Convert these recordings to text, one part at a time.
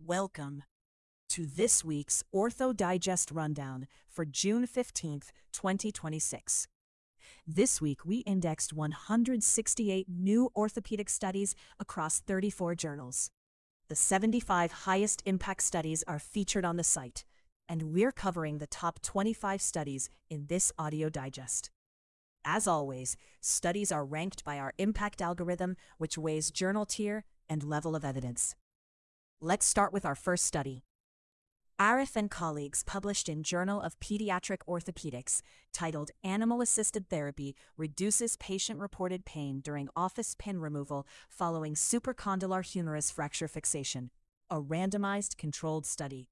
Welcome to this week's Ortho Digest Rundown for June 15th, 2026. This week, we indexed 168 new orthopedic studies across 34 journals. The 75 highest impact studies are featured on the site, and we're covering the top 25 studies in this audio digest. As always, studies are ranked by our impact algorithm, which weighs journal tier and level of evidence. Let's start with our first study. Arif and colleagues published in Journal of Pediatric Orthopedics titled Animal-Assisted Therapy Reduces Patient-Reported Pain During Office Pin Removal Following Supracondylar Humerus Fracture Fixation, a randomized controlled study.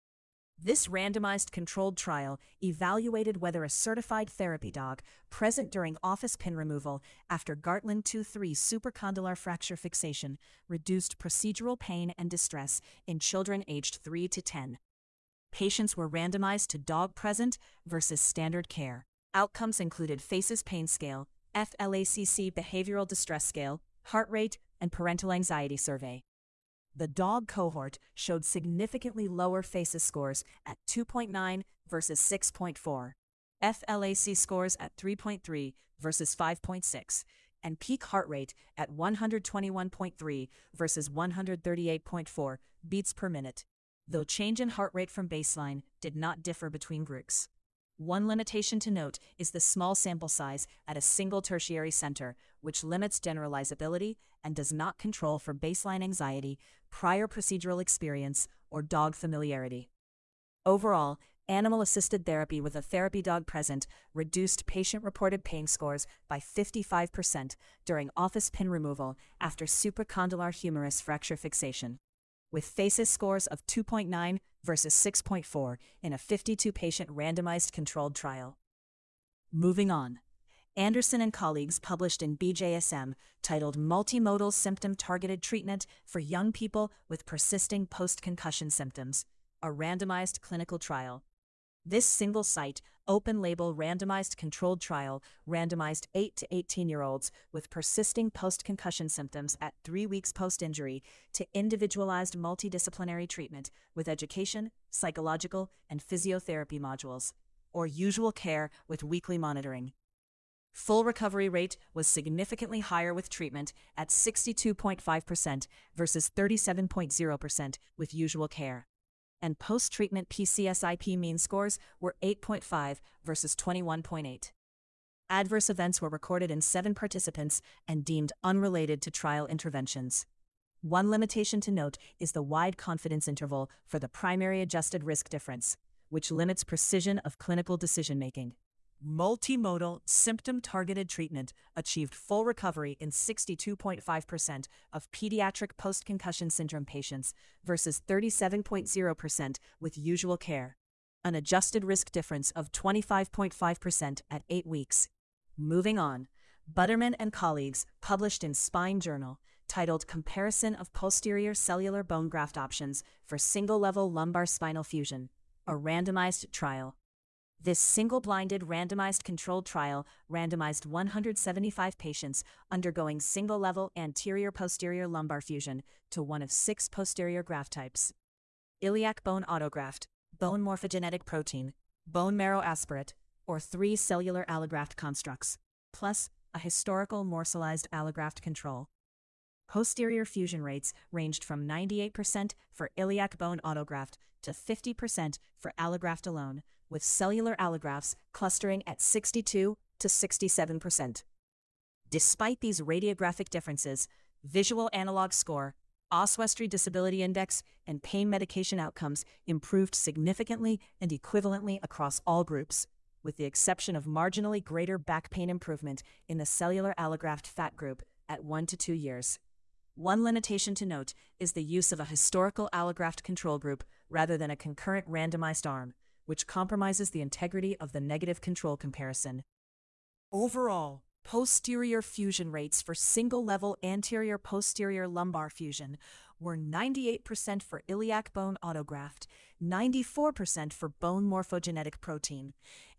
This randomized controlled trial evaluated whether a certified therapy dog present during office pin removal after Gartland 2-3 supracondylar fracture fixation reduced procedural pain and distress in children aged 3 to 10. Patients were randomized to dog present versus standard care. Outcomes included FACES Pain Scale, FLACC Behavioral Distress Scale, heart rate, and parental anxiety survey. The dog cohort showed significantly lower FACES scores at 2.9 versus 6.4, FLAC scores at 3.3 versus 5.6, and peak heart rate at 121.3 versus 138.4 beats per minute, though change in heart rate from baseline did not differ between groups. One limitation to note is the small sample size at a single tertiary center, which limits generalizability and does not control for baseline anxiety, prior procedural experience, or dog familiarity. Overall, animal-assisted therapy with a therapy dog present reduced patient-reported pain scores by 55% during office pin removal after supracondylar humerus fracture fixation, with FACES scores of 2.9 versus 6.4 in a 52-patient randomized controlled trial. Moving on, Anderson and colleagues published in BJSM titled Multimodal Symptom Targeted Treatment for Young People with Persisting Post-Concussion Symptoms, a randomized clinical trial. This single-site, open-label randomized controlled trial randomized 8 to 18-year-olds with persisting post-concussion symptoms at 3 weeks post-injury to individualized multidisciplinary treatment with education, psychological, and physiotherapy modules, or usual care with weekly monitoring. Full recovery rate was significantly higher with treatment at 62.5% versus 37.0% with usual care. And post-treatment PCSIP mean scores were 8.5 versus 21.8. Adverse events were recorded in 7 participants and deemed unrelated to trial interventions. One limitation to note is the wide confidence interval for the primary adjusted risk difference, which limits precision of clinical decision-making. Multimodal symptom-targeted treatment achieved full recovery in 62.5% of pediatric post-concussion syndrome patients versus 37.0% with usual care, an adjusted risk difference of 25.5% at 8 weeks. Moving on, Butterman and colleagues published in Spine Journal titled Comparison of Posterior Cellular Bone Graft Options for Single-Level Lumbar Spinal Fusion, a randomized trial. This single-blinded randomized controlled trial randomized 175 patients undergoing single-level anterior-posterior lumbar fusion to one of 6 posterior graft types: iliac bone autograft, bone morphogenetic protein, bone marrow aspirate, or 3 cellular allograft constructs, plus a historical morselized allograft control. Posterior fusion rates ranged from 98% for iliac bone autograft to 50% for allograft alone, with cellular allografts clustering at 62 to 67%. Despite these radiographic differences, visual analog score, Oswestry Disability Index, and pain medication outcomes improved significantly and equivalently across all groups, with the exception of marginally greater back pain improvement in the cellular allograft fat group at 1 to 2 years. One limitation to note is the use of a historical allograft control group rather than a concurrent randomized arm, which compromises the integrity of the negative control comparison. Overall, posterior fusion rates for single-level anterior-posterior lumbar fusion were 98% for iliac bone autograft, 94% for bone morphogenetic protein,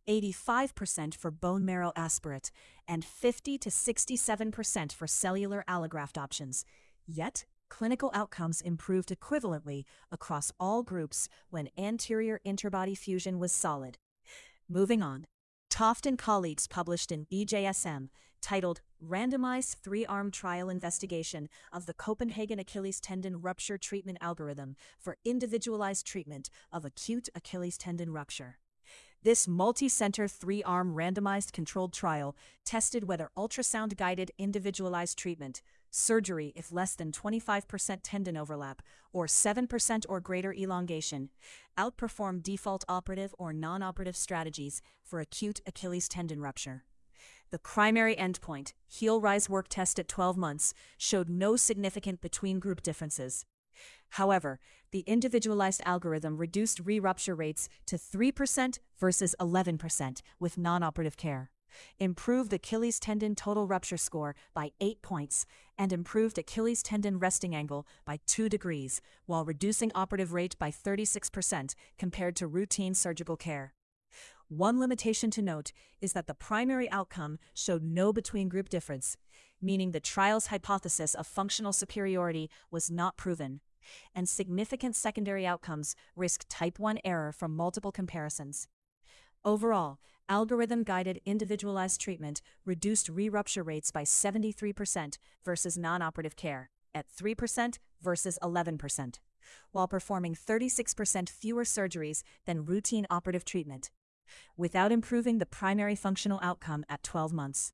85% for bone marrow aspirate, and 50 to 67% for cellular allograft options. Yet, Clinical outcomes improved equivalently across all groups when anterior interbody fusion was solid. Moving on. Toft and colleagues published in BJSM, titled Randomized Three-Arm Trial Investigation of the Copenhagen Achilles Tendon Rupture Treatment Algorithm for Individualized Treatment of Acute Achilles Tendon Rupture. This multi-center three-arm randomized controlled trial tested whether ultrasound-guided individualized treatment, surgery if less than 25% tendon overlap, or 7% or greater elongation, outperformed default operative or non-operative strategies for acute Achilles tendon rupture. The primary endpoint, heel rise work test at 12 months, showed no significant between-group differences. However, the individualized algorithm reduced re-rupture rates to 3% versus 11% with non-operative care, improved Achilles tendon total rupture score by 8 points, and improved Achilles tendon resting angle by 2 degrees, while reducing operative rate by 36% compared to routine surgical care. One limitation to note is that the primary outcome showed no between-group difference, meaning the trial's hypothesis of functional superiority was not proven, and significant secondary outcomes risk type 1 error from multiple comparisons. Overall, algorithm-guided individualized treatment reduced re-rupture rates by 73% versus non-operative care, at 3% versus 11%, while performing 36% fewer surgeries than routine operative treatment, without improving the primary functional outcome at 12 months.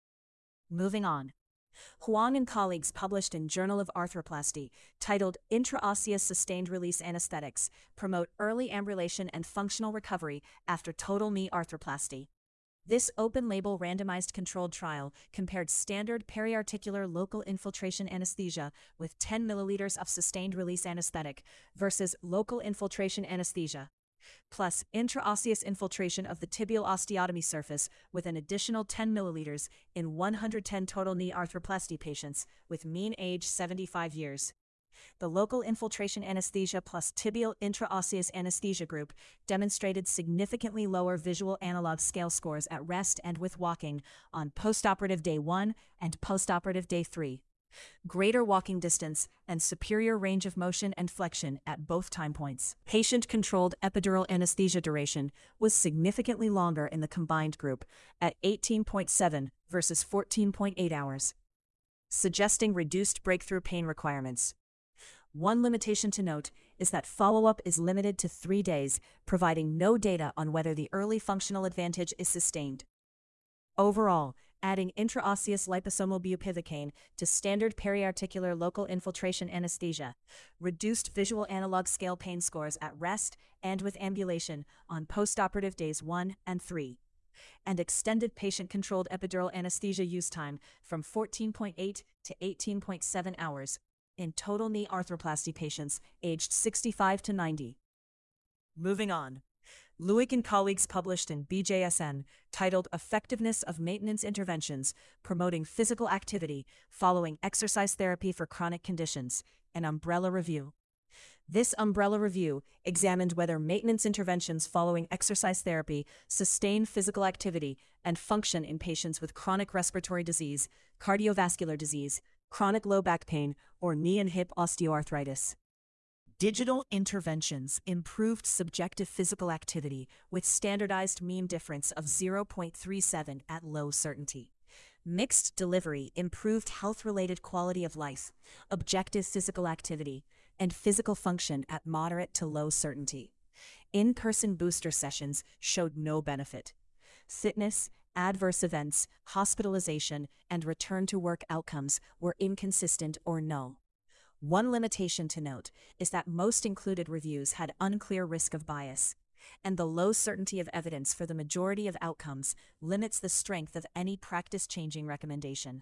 Moving on. Huang and colleagues published in Journal of Arthroplasty, titled Intraosseous Sustained Release Anesthetics, Promote Early Ambulation and Functional Recovery After Total Knee Arthroplasty. This open-label randomized controlled trial compared standard periarticular local infiltration anesthesia with 10 milliliters of sustained release anesthetic versus local infiltration anesthesia, plus intraosseous infiltration of the tibial osteotomy surface with an additional 10 milliliters in 110 total knee arthroplasty patients with mean age 75 years. The local infiltration anesthesia plus tibial intraosseous anesthesia group demonstrated significantly lower visual analog scale scores at rest and with walking on postoperative day 1 and postoperative day 3. Greater walking distance, and superior range of motion and flexion at both time points. Patient-controlled epidural anesthesia duration was significantly longer in the combined group at 18.7 versus 14.8 hours, suggesting reduced breakthrough pain requirements. One limitation to note is that follow-up is limited to 3 days, providing no data on whether the early functional advantage is sustained. Overall, adding intraosseous liposomal bupivacaine to standard periarticular local infiltration anesthesia reduced visual analog scale pain scores at rest and with ambulation on postoperative days 1 and 3, and extended patient-controlled epidural anesthesia use time from 14.8 to 18.7 hours in total knee arthroplasty patients aged 65 to 90. Moving on. Luick and colleagues published in BJSN, titled Effectiveness of Maintenance Interventions Promoting Physical Activity Following Exercise Therapy for Chronic Conditions, an umbrella review. This umbrella review examined whether maintenance interventions following exercise therapy sustain physical activity and function in patients with chronic respiratory disease, cardiovascular disease, chronic low back pain, or knee and hip osteoarthritis. Digital interventions improved subjective physical activity with standardized mean difference of 0.37 at low certainty. Mixed delivery improved health-related quality of life, objective physical activity, and physical function at moderate to low certainty. In-person booster sessions showed no benefit. Fitness, adverse events, hospitalization, and return-to-work outcomes were inconsistent or null. One limitation to note is that most included reviews had unclear risk of bias, and the low certainty of evidence for the majority of outcomes limits the strength of any practice-changing recommendation.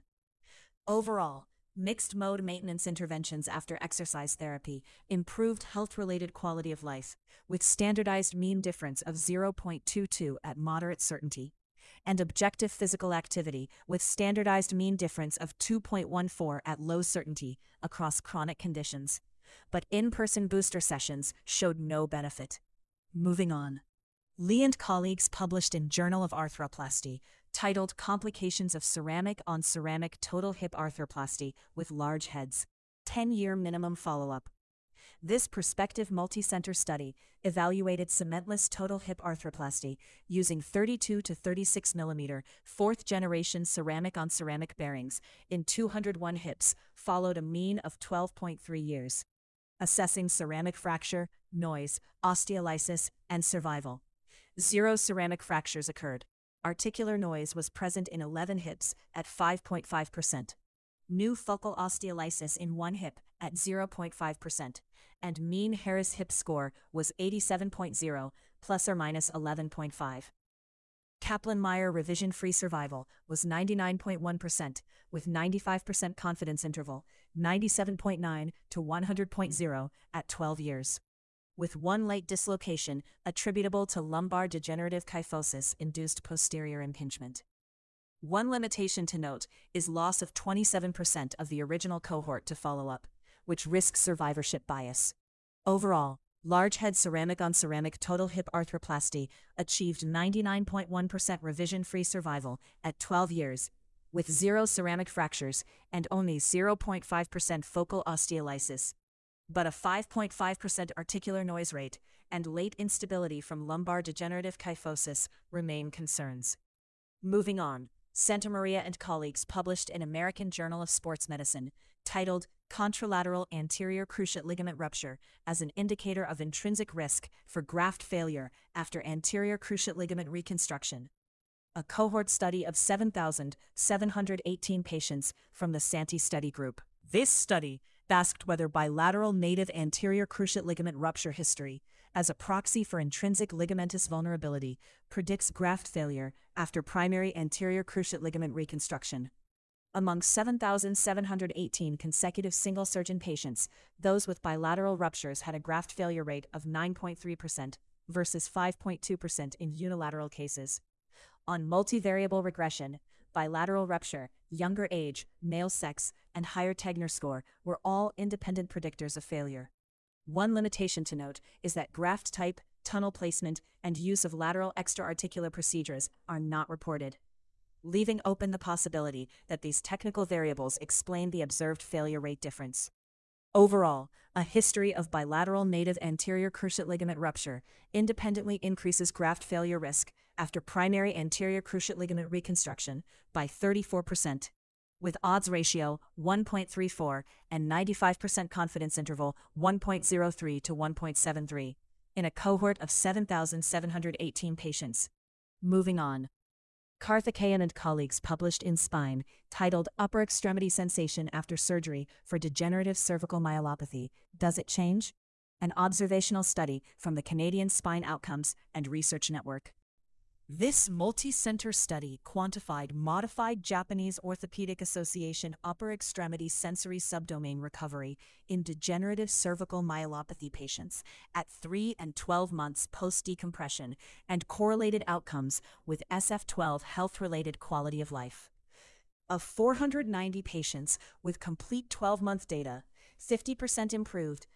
Overall, mixed-mode maintenance interventions after exercise therapy improved health-related quality of life, with standardized mean difference of 0.22 at moderate certainty, and objective physical activity with standardized mean difference of 2.14 at low certainty across chronic conditions. But in-person booster sessions showed no benefit. Moving on. Lee and colleagues published in Journal of Arthroplasty, titled Complications of Ceramic on Ceramic Total Hip Arthroplasty with Large Heads. 10-year minimum follow-up. This prospective multi-center study evaluated cementless total hip arthroplasty using 32 to 36 millimeter fourth-generation ceramic-on-ceramic bearings in 201 hips, followed a mean of 12.3 years, assessing ceramic fracture, noise, osteolysis, and survival. 0 ceramic fractures occurred. Articular noise was present in 11 hips at 5.5%. New focal osteolysis in 1 hip at 0.5%, and mean Harris hip score was 87.0, plus or minus 11.5. Kaplan-Meier revision-free survival was 99.1%, with 95% confidence interval, 97.9 to 100.0 at 12 years. With one late dislocation attributable to lumbar degenerative kyphosis-induced posterior impingement. One limitation to note is loss of 27% of the original cohort to follow-up, which risks survivorship bias. Overall, large-head ceramic-on-ceramic total hip arthroplasty achieved 99.1% revision-free survival at 12 years, with 0 ceramic fractures and only 0.5% focal osteolysis. But a 5.5% articular noise rate and late instability from lumbar degenerative kyphosis remain concerns. Moving on, Santamaria and colleagues published in American Journal of Sports Medicine, titled Contralateral Anterior Cruciate Ligament Rupture as an Indicator of Intrinsic Risk for Graft Failure After Anterior Cruciate Ligament Reconstruction. A cohort study of 7,718 patients from the SANTI study group. This study asked whether bilateral native anterior cruciate ligament rupture history, as a proxy for intrinsic ligamentous vulnerability, predicts graft failure after primary anterior cruciate ligament reconstruction. Among 7,718 consecutive single-surgeon patients, those with bilateral ruptures had a graft failure rate of 9.3% versus 5.2% in unilateral cases. On multivariable regression, bilateral rupture, younger age, male sex, and higher Tegner score were all independent predictors of failure. One limitation to note is that graft type, tunnel placement, and use of lateral extra-articular procedures are not reported, leaving open the possibility that these technical variables explain the observed failure rate difference. Overall, a history of bilateral native anterior cruciate ligament rupture independently increases graft failure risk after primary anterior cruciate ligament reconstruction by 34%, with odds ratio 1.34 and 95% confidence interval 1.03 to 1.73, in a cohort of 7,718 patients. Moving on. Karthikeyan and colleagues published in Spine, titled Upper Extremity Sensation After Surgery for Degenerative Cervical Myelopathy, Does It Change? An observational study from the Canadian Spine Outcomes and Research Network. This multi-center study quantified modified Japanese Orthopedic Association upper extremity sensory subdomain recovery in degenerative cervical myelopathy patients at 3 and 12 months post-decompression and correlated outcomes with SF12 health-related quality of life. Of 490 patients with complete 12-month data, 50% improved,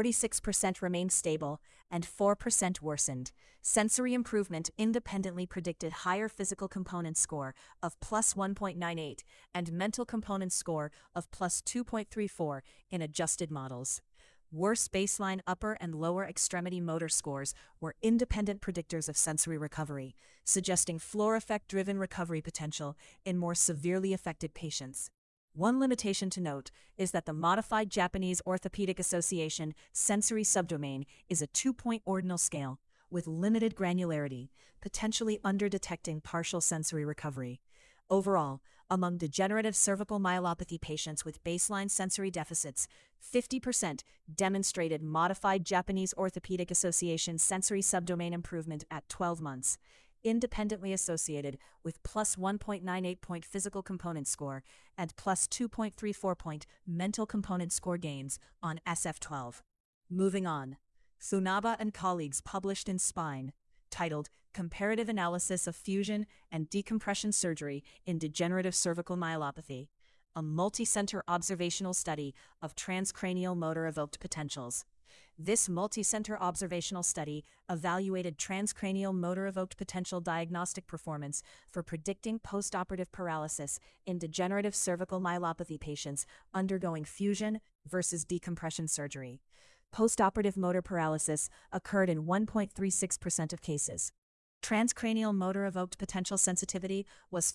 46% remained stable, and 4% worsened. Sensory improvement independently predicted higher physical component score of plus 1.98 and mental component score of plus 2.34 in adjusted models. Worse baseline upper and lower extremity motor scores were independent predictors of sensory recovery, suggesting floor effect-driven recovery potential in more severely affected patients. One limitation to note is that the modified Japanese Orthopedic Association sensory subdomain is a 2-point ordinal scale with limited granularity, potentially under-detecting partial sensory recovery. Overall, among degenerative cervical myelopathy patients with baseline sensory deficits, 50% demonstrated modified Japanese Orthopedic Association sensory subdomain improvement at 12 months, independently associated with plus 1.98 point physical component score and plus 2.34 point mental component score gains on SF12. Moving on. Funaba and colleagues published in Spine, titled Comparative Analysis of Fusion and Decompression Surgery in Degenerative Cervical Myelopathy, a multi-center observational study of transcranial motor evoked potentials. This multi-center observational study evaluated transcranial motor evoked potential diagnostic performance for predicting postoperative paralysis in degenerative cervical myelopathy patients undergoing fusion, versus decompression surgery. Postoperative motor paralysis occurred in 1.36% of cases. Transcranial motor evoked potential sensitivity was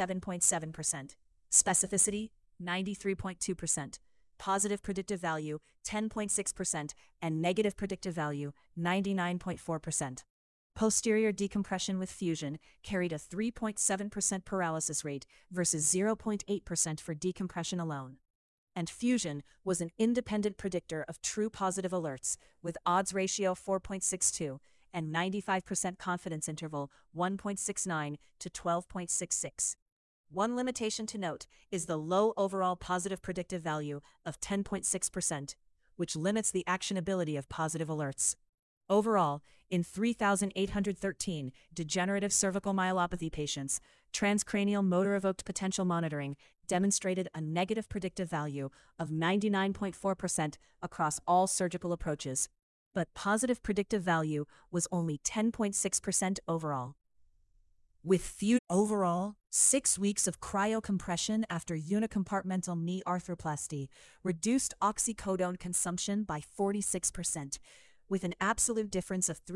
57.7%. Specificity, 93.2%. Positive predictive value, 10.6%, and negative predictive value, 99.4%. Posterior decompression with fusion carried a 3.7% paralysis rate versus 0.8% for decompression alone. And fusion was an independent predictor of true positive alerts, with odds ratio 4.62 and 95% confidence interval 1.69 to 12.66. One limitation to note is the low overall positive predictive value of 10.6%, which limits the actionability of positive alerts. Overall, in 3,813 degenerative cervical myelopathy patients, transcranial motor-evoked potential monitoring demonstrated a negative predictive value of 99.4% across all surgical approaches, but positive predictive value was only 10.6% overall. With few overall, 6 weeks of cryocompression after unicompartmental knee arthroplasty reduced oxycodone consumption by 46%, with an absolute difference of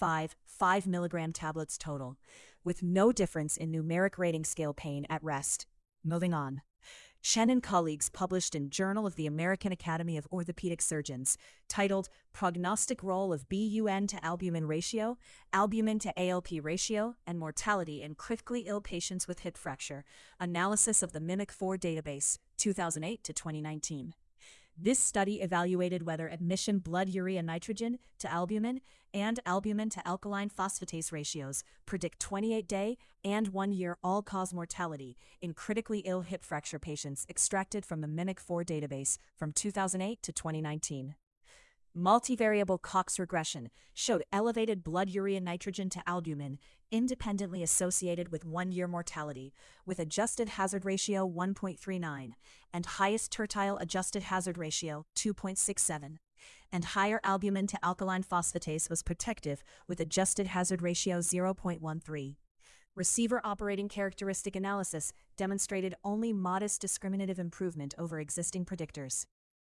3.5 milligram tablets total, with no difference in numeric rating scale pain at rest. Moving on. Chen and colleagues published in Journal of the American Academy of Orthopedic Surgeons, titled Prognostic Role of BUN to Albumin Ratio, Albumin to ALP Ratio, and Mortality in Critically Ill Patients with Hip Fracture, Analysis of the MIMIC-4 Database, 2008 to 2019. This study evaluated whether admission blood urea nitrogen to albumin and albumin to alkaline phosphatase ratios predict 28-day and 1-year all-cause mortality in critically ill hip fracture patients extracted from the MIMIC-4 database from 2008 to 2019. Multivariable Cox regression showed elevated blood urea nitrogen to albumin independently associated with 1-year mortality, with adjusted hazard ratio 1.39 and highest tertile adjusted hazard ratio 2.67, and higher albumin to alkaline phosphatase was protective with adjusted hazard ratio 0.13. Receiver operating characteristic analysis demonstrated only modest discriminative improvement over existing predictors.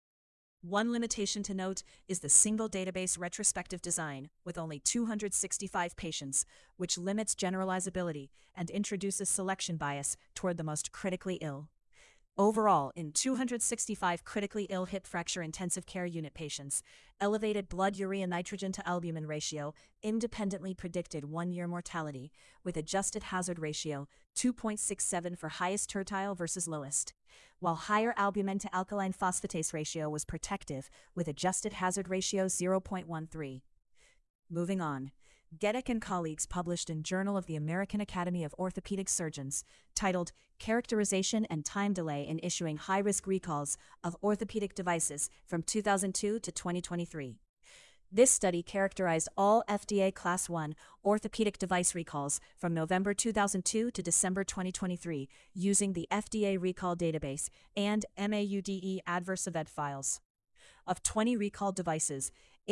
One limitation to note is the single database retrospective design with only 265 patients, which limits generalizability and introduces selection bias toward the most critically ill. Overall, in 265 critically ill hip fracture intensive care unit patients, elevated blood urea nitrogen to albumin ratio independently predicted 1-year mortality, with adjusted hazard ratio 2.67 for highest tertile versus lowest, while higher albumin to alkaline phosphatase ratio was protective, with adjusted hazard ratio 0.13. Moving on. Gedik and colleagues published in Journal of the American Academy of Orthopedic Surgeons, titled Characterization and Time Delay in Issuing High-Risk Recalls of Orthopedic Devices from 2002 to 2023. This study characterized all FDA Class I orthopedic device recalls from November 2002 to December 2023 using the FDA Recall Database and MAUDE adverse event files. Of 20 recalled devices,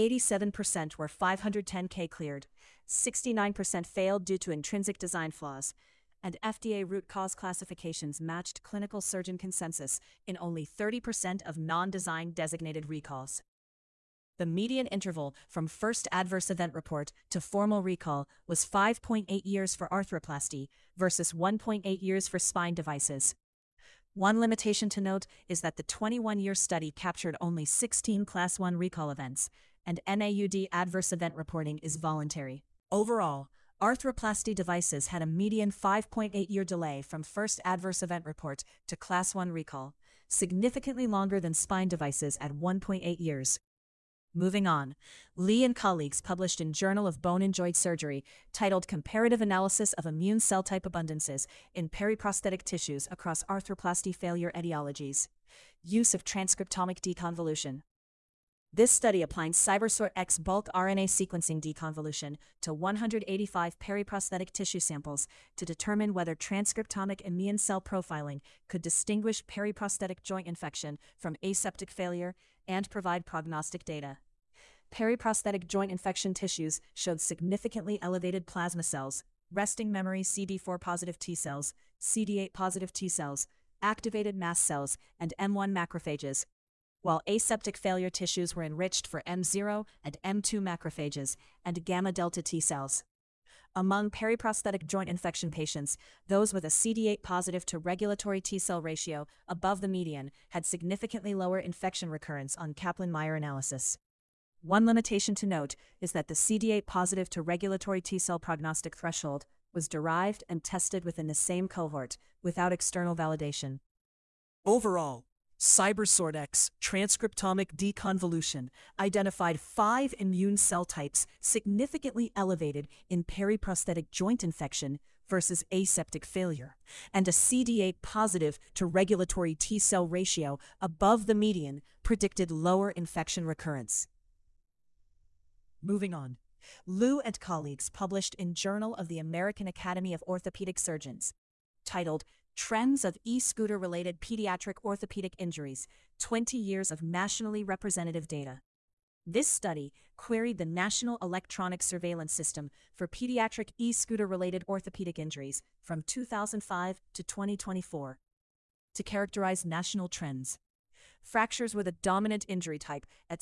87% were 510K cleared, 69% failed due to intrinsic design flaws, and FDA root cause classifications matched clinical surgeon consensus in only 30% of non-design designated recalls. The median interval from first adverse event report to formal recall was 5.8 years for arthroplasty versus 1.8 years for spine devices. One limitation to note is that the 21-year study captured only 16 Class I recall events, and NAUD adverse event reporting is voluntary. Overall, arthroplasty devices had a median 5.8-year delay from first adverse event report to Class I recall, significantly longer than spine devices at 1.8 years. Moving on, Lee and colleagues published in Journal of Bone and Joint Surgery, titled Comparative Analysis of Immune Cell Type Abundances in Periprosthetic Tissues Across Arthroplasty Failure Etiologies. Use of Transcriptomic Deconvolution. This study applied CyberSort X bulk RNA sequencing deconvolution to 185 periprosthetic tissue samples to determine whether transcriptomic immune cell profiling could distinguish periprosthetic joint infection from aseptic failure and provide prognostic data. Periprosthetic joint infection tissues showed significantly elevated plasma cells, resting memory CD4 positive T cells, CD8 positive T cells, activated mast cells, and M1 macrophages. while aseptic failure tissues were enriched for M0 and M2 macrophages and gamma delta T cells. Among periprosthetic joint infection patients, those with a CD8 positive to regulatory T cell ratio above the median had significantly lower infection recurrence on Kaplan-Meier analysis. One limitation to note is that the CD8 positive to regulatory T cell prognostic threshold was derived and tested within the same cohort without external validation. Overall, CyberSortX transcriptomic deconvolution identified 5 immune cell types significantly elevated in periprosthetic joint infection versus aseptic failure, and a CD8 positive to regulatory T cell ratio above the median predicted lower infection recurrence. Moving on, Liu and colleagues published in Journal of the American Academy of Orthopedic Surgeons, titled Trends of E-Scooter-Related Pediatric Orthopedic Injuries, 20 Years of Nationally Representative Data. This study queried the National Electronic Surveillance System for pediatric e-scooter-related orthopedic injuries from 2005 to 2024 to characterize national trends. Fractures were the dominant injury type at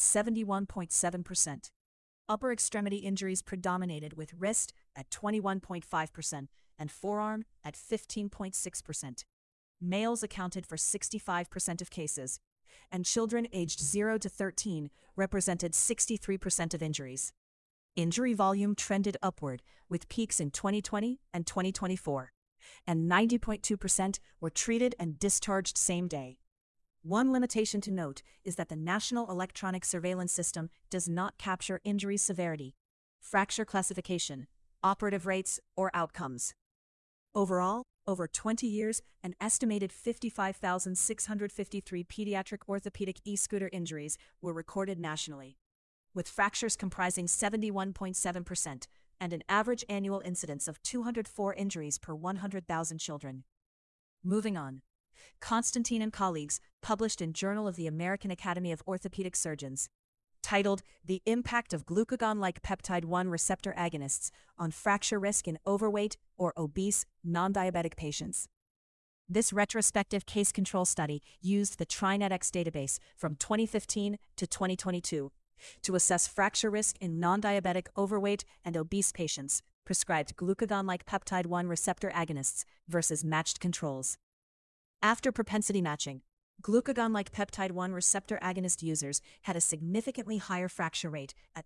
71.7%. Upper extremity injuries predominated with wrist at 21.5% and forearm at 15.6%. Males accounted for 65% of cases, and children aged 0 to 13 represented 63% of injuries. Injury volume trended upward, with peaks in 2020 and 2024, and 90.2% were treated and discharged same day. One limitation to note is that the National Electronic Surveillance System does not capture injury severity, fracture classification, operative rates, or outcomes. Overall, over 20 years, an estimated 55,653 pediatric orthopedic e-scooter injuries were recorded nationally, with fractures comprising 71.7% and an average annual incidence of 204 injuries per 100,000 children. Moving on, Constantine and colleagues published in Journal of the American Academy of Orthopedic Surgeons, titled The Impact of Glucagon-like Peptide-1 Receptor Agonists on Fracture Risk in Overweight or Obese Non-Diabetic Patients. This retrospective case control study used the TriNetX database from 2015 to 2022 to assess fracture risk in non-diabetic overweight and obese patients prescribed glucagon-like peptide-1 receptor agonists versus matched controls. After propensity matching, glucagon-like peptide-1 receptor agonist users had a significantly higher fracture rate at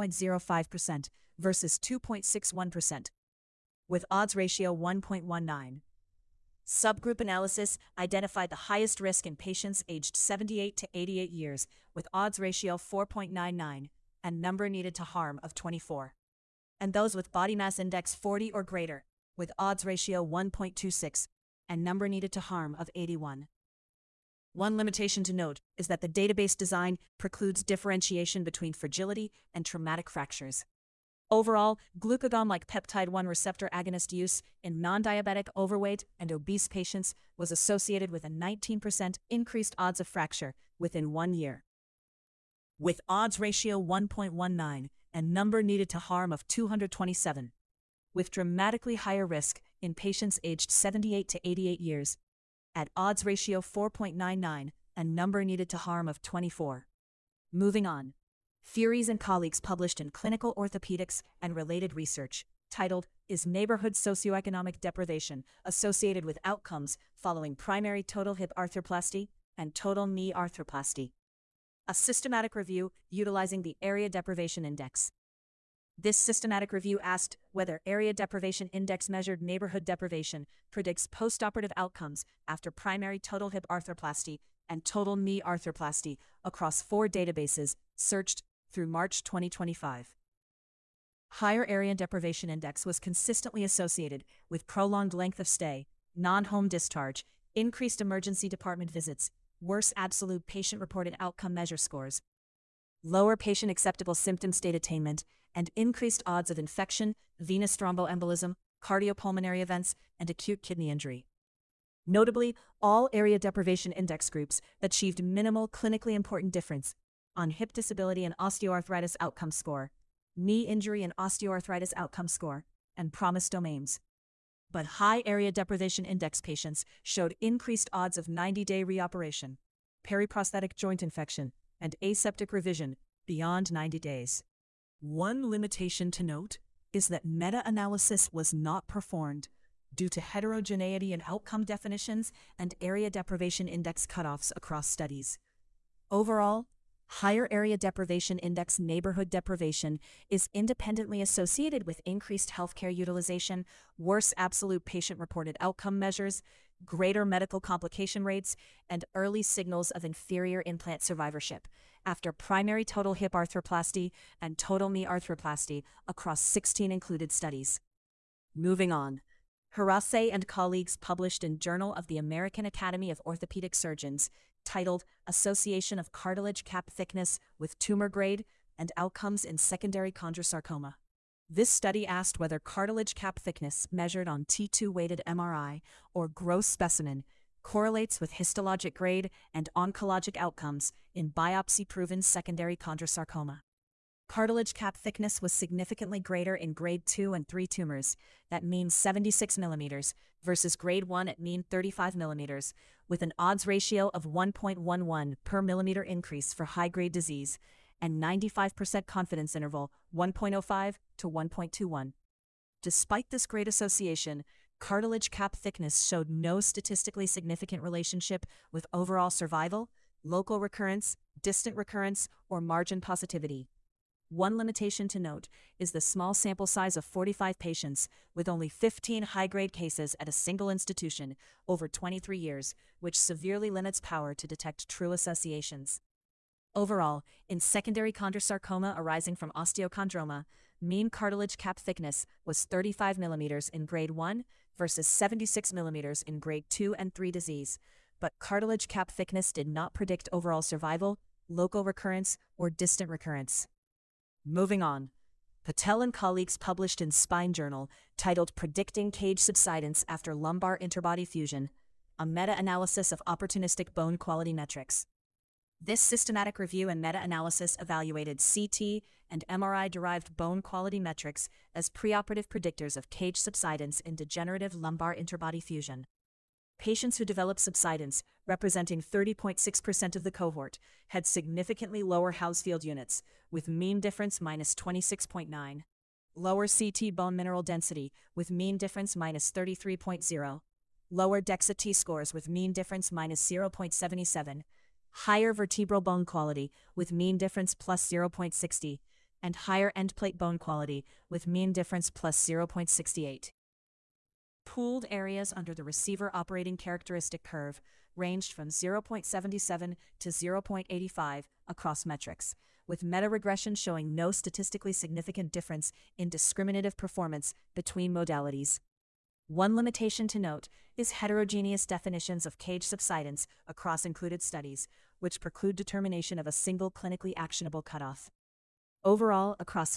3.05% versus 2.61%, with odds ratio 1.19. Subgroup analysis identified the highest risk in patients aged 78 to 88 years, with odds ratio 4.99 and number needed to harm of 24, and those with body mass index 40 or greater, with odds ratio 1.26 and number needed to harm of 81. One limitation to note is that the database design precludes differentiation between fragility and traumatic fractures. Overall, glucagon-like peptide-1 receptor agonist use in non-diabetic overweight and obese patients was associated with a 19% increased odds of fracture within 1 year, with odds ratio 1.19 and number needed to harm of 227, with dramatically higher risk in patients aged 78 to 88 years, at odds ratio 4.99 and number needed to harm of 24. Moving on, Furies and colleagues published in Clinical Orthopedics and Related Research, titled Is Neighborhood Socioeconomic Deprivation Associated with Outcomes Following Primary Total Hip Arthroplasty and Total Knee Arthroplasty? A systematic review utilizing the Area Deprivation Index. This systematic review asked whether Area Deprivation Index measured neighborhood deprivation predicts postoperative outcomes after primary total hip arthroplasty and total knee arthroplasty across 4 databases searched through March 2025. Higher Area Deprivation Index was consistently associated with prolonged length of stay, non-home discharge, increased emergency department visits, worse absolute patient-reported outcome measure scores, lower patient-acceptable symptom state attainment, and increased odds of infection, venous thromboembolism, cardiopulmonary events, and acute kidney injury. Notably, all Area Deprivation Index groups achieved minimal clinically important difference on hip disability and osteoarthritis outcome score, knee injury and osteoarthritis outcome score, and PROMIS domains. But high Area Deprivation Index patients showed increased odds of 90-day reoperation. periprosthetic joint infection, and aseptic revision beyond 90 days. One limitation to note is that meta-analysis was not performed due to heterogeneity in outcome definitions and area deprivation index cutoffs across studies. Overall, higher area deprivation index neighborhood deprivation is independently associated with increased healthcare utilization, worse absolute patient-reported outcome measures, greater medical complication rates, and early signals of inferior implant survivorship after primary total hip arthroplasty and total knee arthroplasty across 16 included studies. Moving on. Hirase and colleagues published in Journal of the American Academy of Orthopedic Surgeons, titled Association of Cartilage Cap Thickness with Tumor Grade and Outcomes in Secondary Chondrosarcoma. This study asked whether cartilage cap thickness measured on T2-weighted MRI or gross specimen correlates with histologic grade and oncologic outcomes in biopsy-proven secondary chondrosarcoma. Cartilage cap thickness was significantly greater in grade 2 and 3 tumors, that mean 76 mm, versus grade 1 at mean 35 mm, with an odds ratio of 1.11 per millimeter increase for high-grade disease, and 95% confidence interval 1.05 to 1.21. Despite this great association, cartilage cap thickness showed no statistically significant relationship with overall survival, local recurrence, distant recurrence, or margin positivity. One limitation to note is the small sample size of 45 patients with only 15 high-grade cases at a single institution over 23 years, which severely limits power to detect true associations. Overall, in secondary chondrosarcoma arising from osteochondroma, mean cartilage cap thickness was 35 mm in grade 1 versus 76 mm in grade 2 and 3 disease, but cartilage cap thickness did not predict overall survival, local recurrence, or distant recurrence. Moving on. Patel and colleagues published in Spine Journal, titled Predicting Cage Subsidence After Lumbar Interbody Fusion, a meta-analysis of opportunistic bone quality metrics. This systematic review and meta-analysis evaluated CT and MRI-derived bone quality metrics as preoperative predictors of cage subsidence in degenerative lumbar interbody fusion. Patients who developed subsidence, representing 30.6% of the cohort, had significantly lower Hounsfield units, with mean difference minus 26.9, lower CT bone mineral density, with mean difference minus 33.0, lower DEXA T-scores with mean difference minus 0.77, higher vertebral bone quality with mean difference plus 0.60, and higher endplate bone quality with mean difference plus 0.68. Pooled areas under the receiver operating characteristic curve ranged from 0.77 to 0.85 across metrics, with meta-regression showing no statistically significant difference in discriminative performance between modalities. One limitation to note is heterogeneous definitions of cage subsidence across included studies, which preclude determination of a single clinically actionable cutoff. Overall, across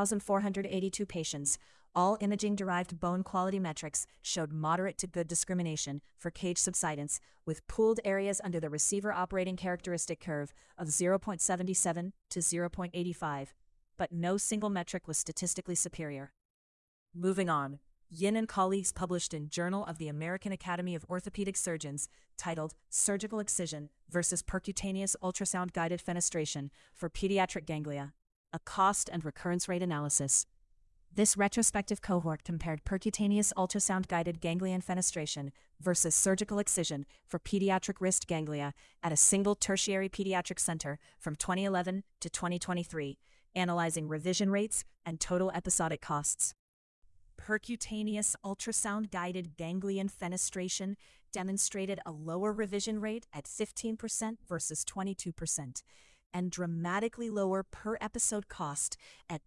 5,482 patients, all imaging-derived bone quality metrics showed moderate to good discrimination for cage subsidence, with pooled areas under the receiver operating characteristic curve of 0.77 to 0.85, but no single metric was statistically superior. Moving on. Yin and colleagues published in Journal of the American Academy of Orthopedic Surgeons, titled Surgical Excision versus Percutaneous Ultrasound-Guided Fenestration for Pediatric Ganglia, a Cost and Recurrence Rate Analysis. This retrospective cohort compared percutaneous ultrasound-guided ganglion fenestration versus surgical excision for pediatric wrist ganglia at a single tertiary pediatric center from 2011 to 2023, analyzing revision rates and total episodic costs. Percutaneous ultrasound-guided ganglion fenestration demonstrated a lower revision rate at 15% versus 22%, and dramatically lower per-episode cost at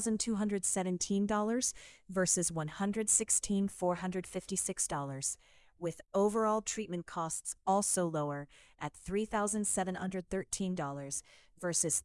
$2,217 versus $116,456, with overall treatment costs also lower at $3,713 versus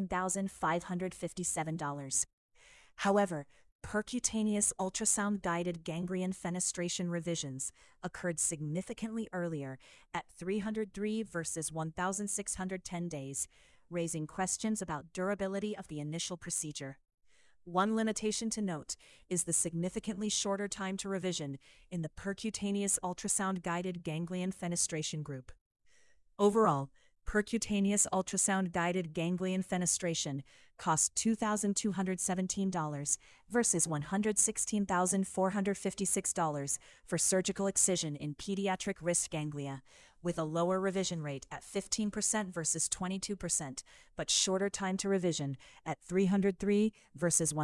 $13,557. However, percutaneous ultrasound-guided ganglion fenestration revisions occurred significantly earlier at 303 versus 1,610 days, raising questions about durability of the initial procedure. One limitation to note is the significantly shorter time to revision in the percutaneous ultrasound-guided ganglion fenestration group. Overall, Percutaneous ultrasound-guided ganglion fenestration cost $2,217 versus $116,456 for surgical excision in pediatric wrist ganglia, with a lower revision rate at 15% versus 22%, but shorter time to revision at 303 versus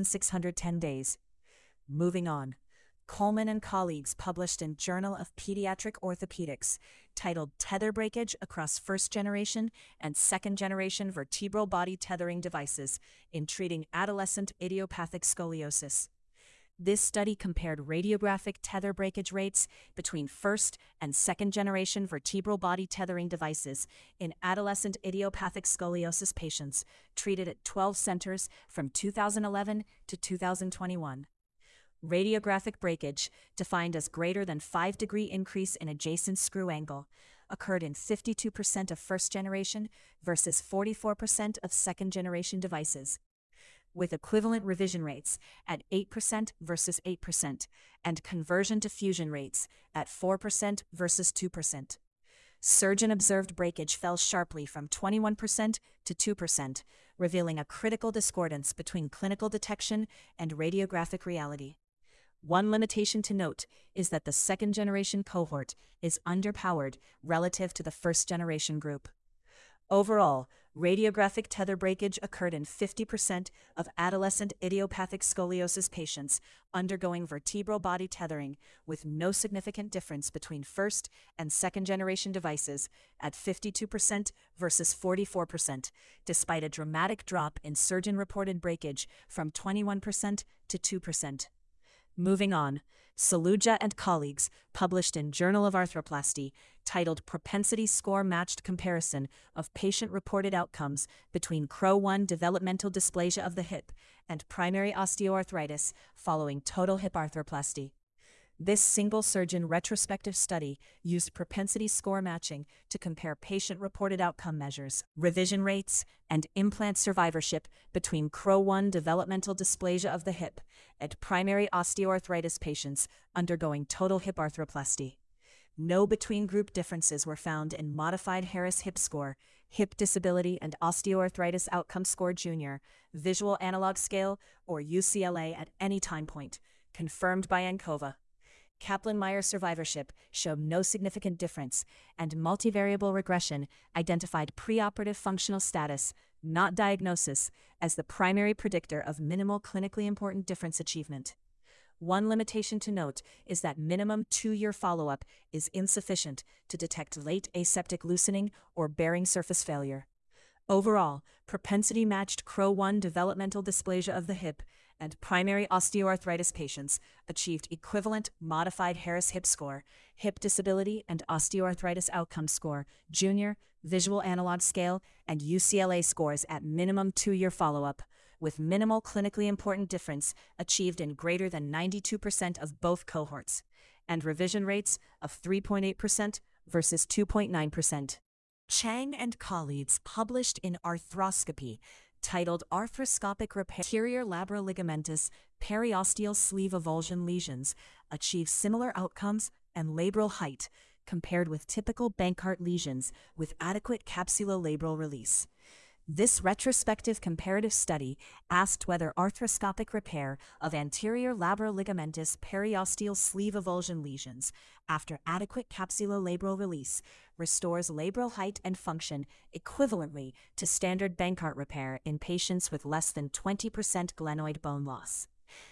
1,610 days. Moving on. Coleman and colleagues published in Journal of Pediatric Orthopedics, titled Tether Breakage Across First-Generation and Second-Generation Vertebral Body Tethering Devices in Treating Adolescent Idiopathic Scoliosis. This study compared radiographic tether breakage rates between first- and second-generation vertebral body tethering devices in adolescent idiopathic scoliosis patients treated at 12 centers from 2011 to 2021. Radiographic breakage, defined as greater than 5-degree increase in adjacent screw angle, occurred in 52% of first-generation versus 44% of second-generation devices, with equivalent revision rates at 8% versus 8% and conversion to fusion rates at 4% versus 2%. Surgeon-observed breakage fell sharply from 21% to 2%, revealing a critical discordance between clinical detection and radiographic reality. One limitation to note is that the second-generation cohort is underpowered relative to the first-generation group. Overall, radiographic tether breakage occurred in 50% of adolescent idiopathic scoliosis patients undergoing vertebral body tethering, with no significant difference between first- and second-generation devices at 52% versus 44%, despite a dramatic drop in surgeon-reported breakage from 21% to 2%. Moving on, Saluja and colleagues published in Journal of Arthroplasty, titled Propensity Score Matched Comparison of Patient-Reported Outcomes Between CRO-1 Developmental Dysplasia of the Hip and Primary Osteoarthritis Following Total Hip Arthroplasty. This single-surgeon retrospective study used propensity score matching to compare patient-reported outcome measures, revision rates, and implant survivorship between CRO-1 developmental dysplasia of the hip and primary osteoarthritis patients undergoing total hip arthroplasty. No between-group differences were found in Modified Harris Hip Score, Hip Disability and Osteoarthritis Outcome Score Junior, Visual Analog Scale, or UCLA at any time point, confirmed by ANCOVA. Kaplan-Meier survivorship showed no significant difference, and multivariable regression identified preoperative functional status, not diagnosis, as the primary predictor of minimal clinically important difference achievement. One limitation to note is that minimum 2-year follow-up is insufficient to detect late aseptic loosening or bearing surface failure. Overall, propensity-matched CRO-1 developmental dysplasia of the hip and primary osteoarthritis patients achieved equivalent Modified Harris Hip Score, Hip Disability and Osteoarthritis Outcome Score, Junior, Visual Analog Scale, and UCLA scores at minimum 2-year follow-up, with minimal clinically important difference achieved in greater than 92% of both cohorts, and revision rates of 3.8% versus 2.9%. Chang and colleagues published in Arthroscopy, titled Arthroscopic Repair Anterior Labral Ligamentous Periosteal Sleeve Avulsion Lesions, achieve similar outcomes and labral height compared with typical Bankart lesions with adequate capsulolabral release. This retrospective comparative study asked whether arthroscopic repair of anterior labral ligamentous periosteal sleeve avulsion lesions after adequate capsulolabral release restores labral height and function equivalently to standard Bankart repair in patients with less than 20% glenoid bone loss.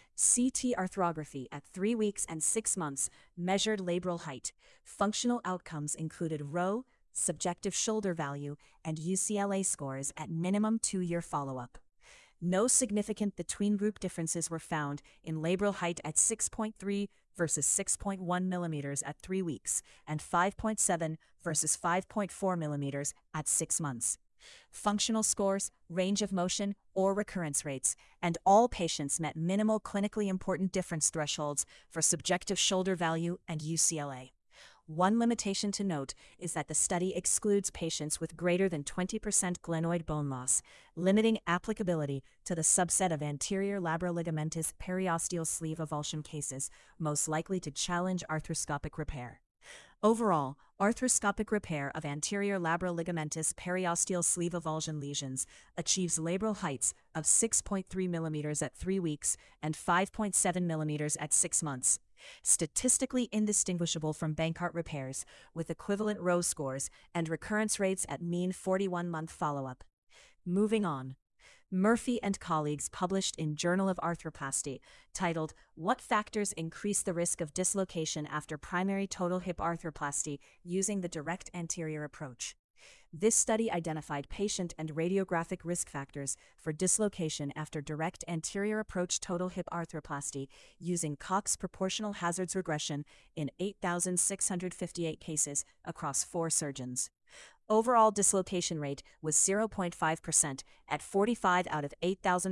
CT arthrography at 3 weeks and 6 months measured labral height. Functional outcomes included row, subjective shoulder value, and UCLA scores at minimum 2-year follow-up. No significant between-group differences were found in labral height at 6.3 versus 6.1 millimeters at 3 weeks and 5.7 versus 5.4 millimeters at 6 months. Functional scores, range of motion, or recurrence rates, and all patients met minimal clinically important difference thresholds for subjective shoulder value and UCLA. One limitation to note is that the study excludes patients with greater than 20% glenoid bone loss, limiting applicability to the subset of anterior labral ligamentous periosteal sleeve avulsion cases most likely to challenge arthroscopic repair. Overall, arthroscopic repair of anterior labral ligamentous periosteal sleeve avulsion lesions achieves labral heights of 6.3 mm at 3 weeks and 5.7 mm at 6 months, statistically indistinguishable from Bankart repairs, with equivalent Rowe scores and recurrence rates at mean 41-month follow-up. Moving on. Murphy and colleagues published in Journal of Arthroplasty, titled What Factors Increase the Risk of Dislocation After Primary Total Hip Arthroplasty Using the Direct Anterior Approach. This study identified patient and radiographic risk factors for dislocation after direct anterior approach total hip arthroplasty using Cox proportional hazards regression in 8,658 cases across 4 surgeons. Overall dislocation rate was 0.5% at 45 out of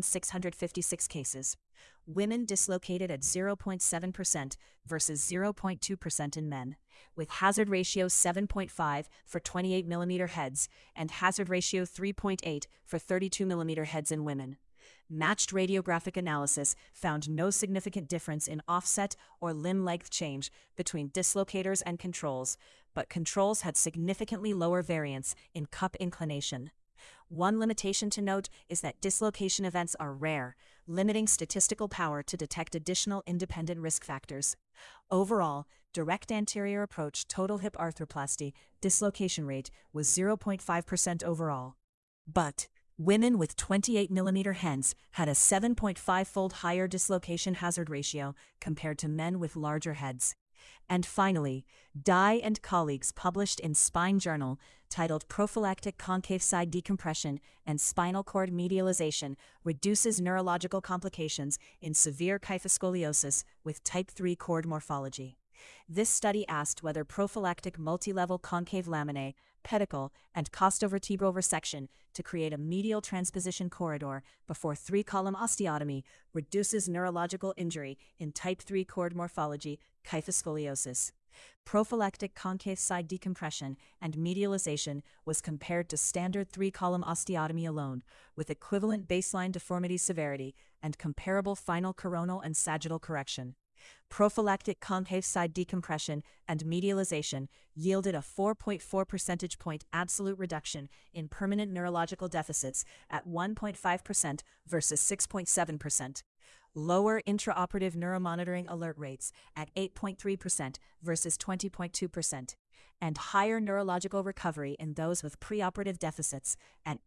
8,656 cases. Women dislocated at 0.7% versus 0.2% in men, with hazard ratio 7.5 for 28 mm heads and hazard ratio 3.8 for 32 mm heads in women. Matched radiographic analysis found no significant difference in offset or limb length change between dislocators and controls, but controls had significantly lower variance in cup inclination. One limitation to note is that dislocation events are rare, limiting statistical power to detect additional independent risk factors. Overall, direct anterior approach total hip arthroplasty dislocation rate was 0.5% overall. But women with 28 mm heads had a 7.5-fold higher dislocation hazard ratio compared to men with larger heads. And finally, Dye and colleagues published in Spine Journal, titled Prophylactic Concave Side Decompression and Spinal Cord Medialization Reduces Neurological Complications in Severe Kyphoscoliosis with Type 3 Cord Morphology. This study asked whether prophylactic multi-level concave laminae, pedicle, and costovertebral resection to create a medial transposition corridor before 3-column osteotomy reduces neurological injury in Type 3 cord morphology kyphoscoliosis. Prophylactic concave side decompression and medialization was compared to standard 3-column osteotomy alone, with equivalent baseline deformity severity and comparable final coronal and sagittal correction. Prophylactic concave side decompression and medialization yielded a 4.4 percentage point absolute reduction in permanent neurological deficits at 1.5% versus 6.7%. Lower intraoperative neuromonitoring alert rates at 8.3% versus 20.2%, and higher neurological recovery in those with preoperative deficits at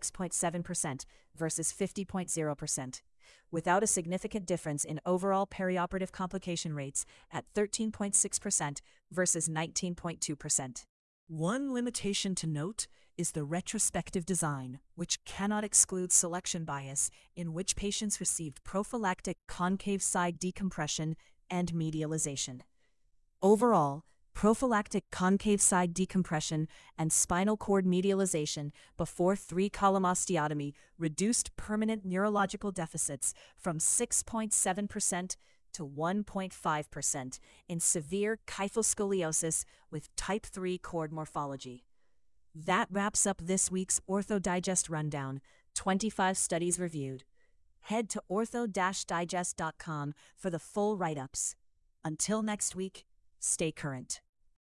86.7% versus 50.0%, without a significant difference in overall perioperative complication rates at 13.6% versus 19.2%. One limitation to note is the retrospective design, which cannot exclude selection bias in which patients received prophylactic concave side decompression and medialization. Overall, prophylactic concave side decompression and spinal cord medialization before 3-column osteotomy reduced permanent neurological deficits from 6.7% to 1.5% in severe kyphoscoliosis with Type 3 cord morphology. That wraps up this week's Ortho Digest Rundown, 25 studies reviewed. Head to ortho-digest.com for the full write-ups. Until next week, stay current.